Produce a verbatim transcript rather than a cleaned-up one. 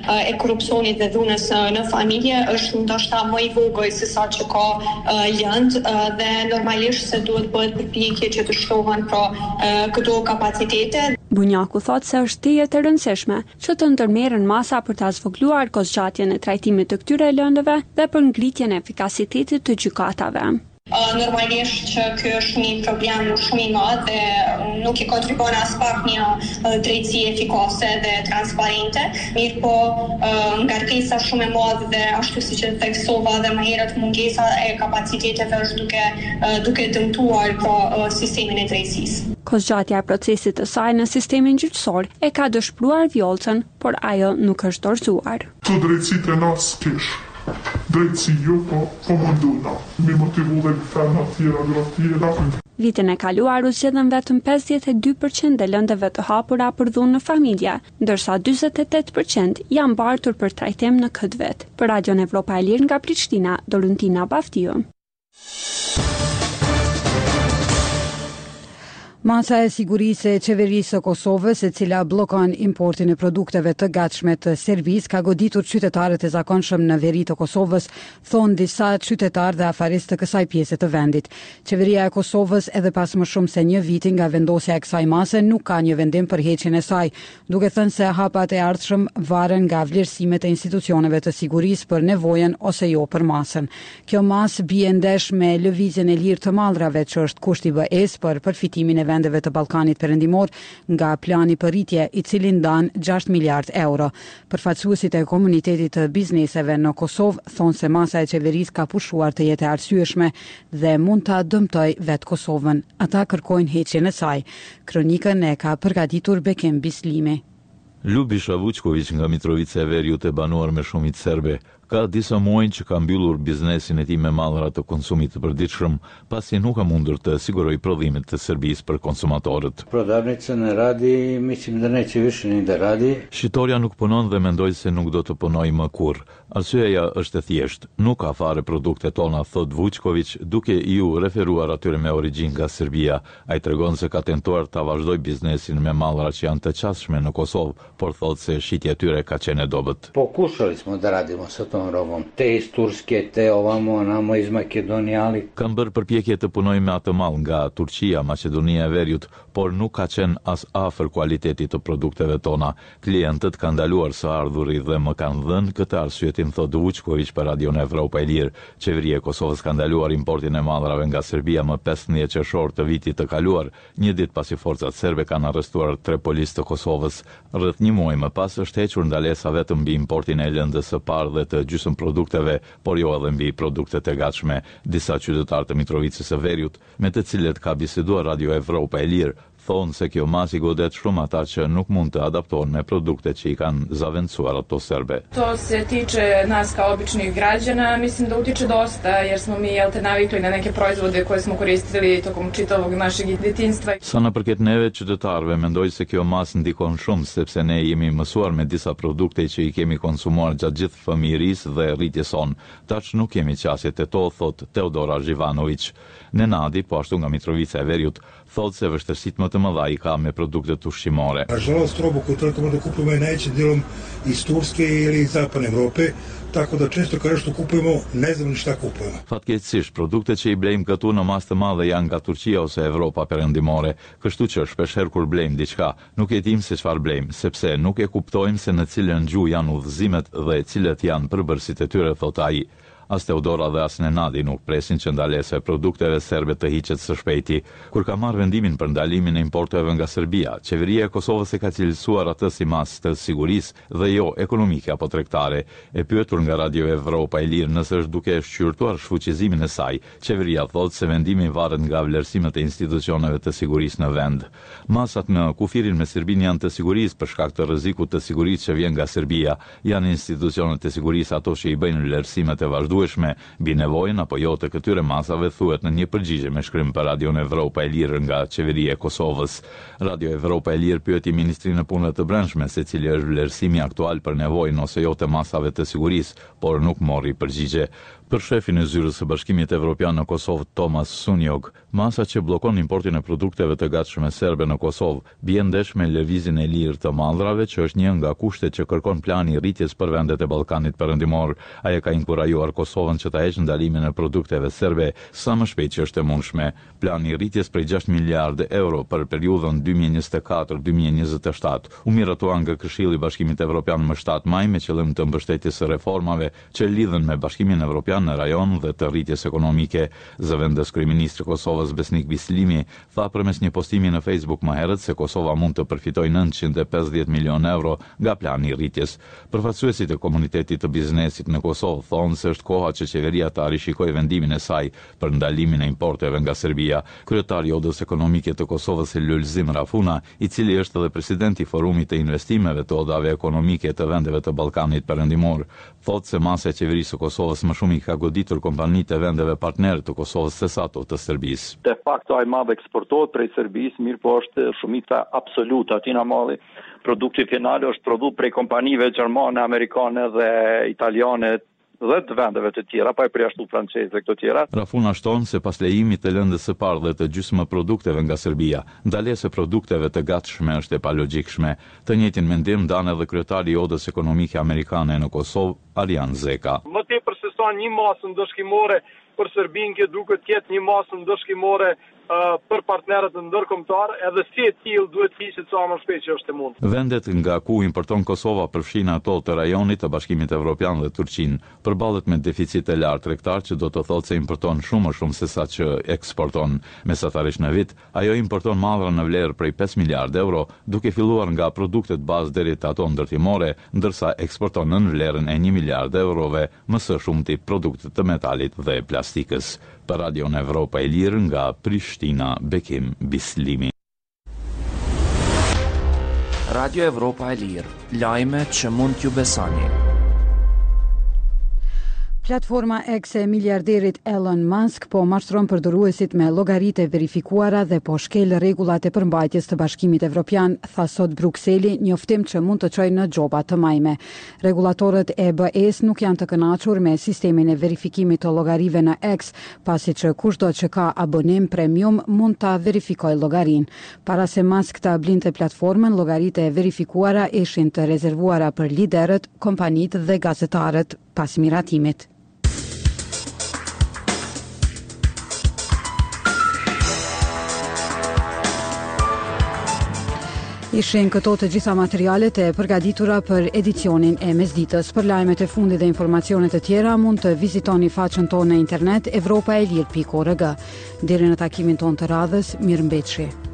e korrupsionit dhe dhunës në familje është ndoshta më i vogël se sa që ka lënd dhe normalisht se duhet bëhet përpjekje që të shtohen pra këto kapacitete. Bunjaku thot se është tejet e rëndësishme që të ndërmerren masa për ta zvogëluar kozgjatjen e trajtimit të këtyre lëndëve dhe për ngritjen e efikasitetit të gjykatave. Uh, normalisht që ky është një problem shumë i madh dhe nuk i kontribon as pak një uh, drejtësi efikase dhe transparente, mirë po uh, ngarkesa shumë e madhe dhe ashtu siç e theksova dhe më herët mungesa e kapaciteteve është duke uh, duke dëmtuar pra uh, sistemin e drejtësisë. Kozgjatja e procesit të saj në sistemin gjyqësor e ka dëshpëruar vjollcën, por ajo nuk është dorëzuar. Të drejtësitë e nas kesh. Drejtësi jo, po, po munduna. Mi motivu dhe këfena tjera, dhe tjera. Vitin e kaluar u zgjedhën vetëm pesëdhjetë e dy përqind e lëndëve të hapura për dhunë në familje, ndërsa njëzet e tetë përqind janë mbartur për trajtim në këtë vit. Për Radion Evropa e Lirë nga Prishtina, Doruntina Baftiu. Masa e sigurisë e qeverisë së Kosovës, e cila bllokon importin e produkteve të gatshme të servis, ka goditur qytetarët e zakonshëm në veri të Kosovës, thonë disa qytetarë dhe afaristë të kësaj pjese të vendit. Qeveria e Kosovës, edhe pas më shumë se një viti nga vendosja e kësaj mase, nuk ka një vendim për heqjen e saj, duke thënë se hapat e ardhshëm varen nga vlerësimet e institucioneve të sigurisë për nevojën ose jo për masën. Kjo mas bie ndesh me lëvizjen e lirë të mallrave, që është kushti B E S për përfitimin e vendeve të Ballkanit Perëndimor nga plani për rritje i cili ndan gjashtë miliard euro. Përfaqësuesit e komunitetit të bizneseve në Kosovë thonë se masa e qeverisë ka pushuar të jetë arsyeshme dhe mund ta dëmtoj vetë Kosovën. Ata kërkojnë heqjen e saj. Kronikën e ka përgatitur Bekim Bislimi. Ljubiša Vučković nga Mitrovica e Veriut e banuar me shumicë serbe, ka disa muaj që ka mbyllur biznesin e tij me mallra të konsumit të përditshëm, pasi nuk ka mundur të sigurojë prodhimet të Serbisë për konsumatorët. Prodavnica ne radi, mislim da neće više ni da radi. Shitoria nuk punon dhe mendoj se nuk do të punojë më kurrë. Arsyeja është e thjeshtë, nuk ka fare produkte tona, thot Vučković, duke iu referuar atyre me origjinë nga Serbia. Ai tregon se ka tentuar ta vazhdojë biznesin me mallra që janë të qasshme në Kosovë, por thot se shitja e tyre ka qenë e dobët. Pokušali smo da radimo sa tom robom, te iz Turske, te ovamo, namo iz Makedonije, ali... Kam bërë përpjekje të punoj me atë mall nga Turqia, Maqedonia e Veriut, por nuk ka qenë as afër kualitetit të produkteve tona. Klientët kanë ndaluar së ardhuri dhe më kanë dhënë këtë arsyetim, thot Vučković për Radion Evropa e Lirë. Qeveria e Kosovës ka ndaluar importin e mallrave nga Serbia më pesëmbëdhjetë qershor të vitit të kaluar, një ditë pasi forcat serbe kanë arrestuar tre policë të Kosovës. Rreth një muaj më pas është hequr ndalesa vetëm mbi importin e lëndës së parë dhe të gjysmë produkteve, por jo edhe mbi produktet e gatshme. Disa qytetarë të Mitrovicës së Veriut, me të cilët ka biseduar Radio Evropa e Lirë, thonë se kjo mas i godet shumë ata që nuk mund të adaptohen me produkte që i kanë zaventsuar ato serbe. To se tiče nas kao običnih građana, mislim da utiče dosta, jer smo mi jel te navikli na neke proizvode koje smo koristili tokom čitavog našeg djetinjstva. Sa në përket neve qytetarëve, mendoj se kjo mas ndikon shumë, sepse ne jemi mësuar me disa produkte që i kemi konsumuar gjatë gjithë fëmijërisë dhe rritjes sonë. Tash nuk kemi qasjet e to, thot Teodora Zhivanović. Nenadi, po ashtu nga Mitrovica e Veriut, thot se vështirësitë më të mëdha i ka me produktet ushqimore. Nažalost, robu koju trebamo da kupujemo je najvećim dijelom iz Turske ili iz Zapadne Evrope, tako da često kada što kupujemo ne znamo ni šta kupujemo. Fatkeqësisht, produktet që i blejmë këtu në mas të madhe janë nga Turqia ose Evropa Perëndimore, kështu që shpeshherë kur blejmë diçka, nuk e dim se çfarë blejmë, sepse nuk e kuptojmë se në cilën gjuhë janë udhëzimet dhe cilët janë përbërësit e tyre, thot ai. As Teodora dhe as Nenadi nuk presin që ndalesa e produkteve serbe të hiqet së shpejti. Kur ka marrë vendimin për ndalimin e importeve nga Serbia, qeveria e Kosovës e ka cilësuar atë si mas të sigurisë dhe jo ekonomike apo tregtare. E pyetur nga Radio Evropa e Lirë nëse është duke shqyrtuar shfuqizimin e saj, qeveria thotë se vendimi varet nga vlerësimet e institucioneve të sigurisë në vend. Masat në kufirin me Serbinë janë të sigurisë për shkak të rrezikut të sigurisë që vjen nga Serbia. Janë institucionet e sigurisë ato që i bëjnë vlerësimet e vazhdueshme dueshme mbi nevojën apo jo të këtyre masave, thuhet në një përgjigje me shkrim për Radion Evropa e Lirë nga qeveria e Kosovës. Radio Evropa e Lirë pyeti Ministrinë e Punëve të Brendshme se cili është vlerësimi aktual për nevojën ose jo të masave të sigurisë, por nuk mori përgjigje. Për shefin e zyrës së Bashkimit Evropian në Kosovë, Tomas Sunjog, masa që bllokon importin e produkteve të gatshme serbe në Kosovë bie ndesh me lëvizjen e lirë të mallrave, që është një nga kushtet që kërkon plani i rritjes për vendet e Ballkanit Perëndimor. Ai ka inkurajuar Kosovën që ta heqë ndalimin e produkteve serbe sa më shpejt që është e mundshme. Plani i rritjes prej gjashtë miliardë euro për periudhën dy mijë e njëzet e katër deri dy mijë e njëzet e shtatë u miratua nga Këshilli i Bashkimit Evropian më shtatë maj me qëllim të mbështetjes së reformave që lidhen me Bashkimin Evropian në rajon dhe të rritjes ekonomike. Zëvendës kryeministri i Kosovës Besnik Bislimi tha përmes një postimi në Facebook më herët se Kosova mund të përfitojë nëntëqind e pesëdhjetë milionë euro nga plani i rritjes. Përfaqësuesit e komunitetit të biznesit në Kosovë thonë se është koha që qeveria ta rishikojë vendimin e saj për ndalimin e importeve nga Serbia. Kryetari i Odës Ekonomike të Kosovës Lulzim Rafuna, i cili është edhe presidenti i Forumit të Investimeve të Odave Ekonomike të vendeve të Ballkanit Perëndimor, thotë se masa e qeverisë së Kosovës më shumë i ka goditur kompanitë e vendeve partnerë të Kosovës se sa ato të Serbisë. De facto ai madh eksportohet prej Serbisë, mirë po është shumica absolute aty na malli. Produkti final është prodhuar prej kompanive gjermane, amerikane dhe italiane dhe të vendeve të tjera, pa e përjashtu franceze dhe këto tjera. Rafuna shton se pas lejimit të lëndës së parë dhe të gjysmë produkteve nga Serbia, ndalesa e produkteve të gatshme është e palogjikshme. Të njëjtin mendim dan edhe kryetari i Odës Ekonomike Amerikane në Kosovë, Arjan Zeka. Më tepër se sa një masë ndëshkimore për Serbinë që duket të jetë një masë ndëshkimore Uh, për partnerët ndërkombëtar, edhe si e tillë duhet të ishte sa më shpejt që është e mund. Vendet nga ku importon Kosova përfshin ato të rajonit të Bashkimit Evropian dhe Turqinë, përballet me deficit të lartë tregtar që do të thotë se importon shumë më shumë se sa që eksporton. Mesatarisht në vit, ajo importon mallra në vlerë prej pesë miliardë euro, duke filluar nga produktet bazë deri te ato ndërtimore, ndërsa eksporton në vlerën e një miliardë eurove, më së shumti produkte të metalit dhe plastikës. Për Radion Evropa e Lirë nga Prishtina, Bekim Bislimi. Radio Evropa e Lirë, lajme që mund t'ju besoni. Platforma X e miliarderit Elon Musk po mashtron përdoruesit me llogaritë verifikuara dhe po shkel rregullat e përmbajtjes të Bashkimit Evropian, tha sot Brukseli, njoftim që mund të çojë në xhoba të majme. Rregullatorët e B E-s nuk janë të kënaqur me sistemin e verifikimit të llogarive në X, pasi që kushdo që ka abonim premium mund ta verifikojë llogarin. Para se Musk ta blinte platformën, llogaritë e verifikuara ishin të rezervuara për liderët, kompanitë dhe gazetarët pas miratimit. Ishin këto të gjitha materialet e përgatitura për edicionin e mesditës. Për lajmet e fundit dhe informacionet e tjera mund të vizitoni faqen tonë në internet evropaelir pikë org. Deri në takimin tonë të radhës, mirëmbëjtje.